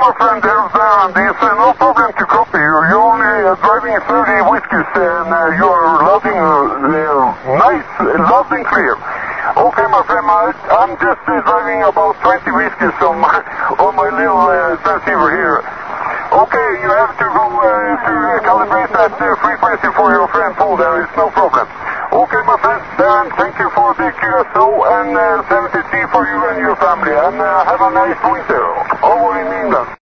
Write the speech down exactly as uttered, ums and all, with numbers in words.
my friend, there's, uh, there's uh, no problem to copy you. You're only uh, driving thirty whiskeys and uh, you're loading uh, uh, nice, uh, loud and clear. Okay, my friend, I, I'm just uh, driving about twenty whiskeys on my, on my little uh, transceiver here. Okay, you have to go uh, to uh, calibrate that uh, frequency for your friend Paul. There is no problem. Okay, my friend, Darren, thank you for the Q S O and uh, seventy-three for you and your family. And uh, have a nice winter over in England.